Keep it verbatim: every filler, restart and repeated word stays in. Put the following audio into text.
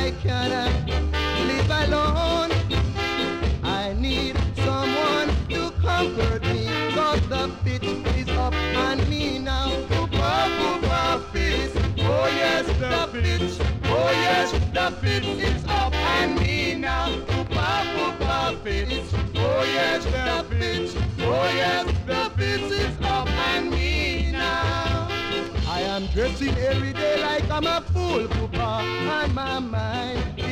I cannot live alone. I need someone to comfort me, cause the pitch is up on me now. Poopa, poopa, fish. Oh yes, the pitch. Oh yes, the pitch is up on me now. Poopa, poopa, fish. Oh yes, the pitch. Oh yes, the pitch is up on me now. I am dressing every day like I'm a fool, poopa, on my mind.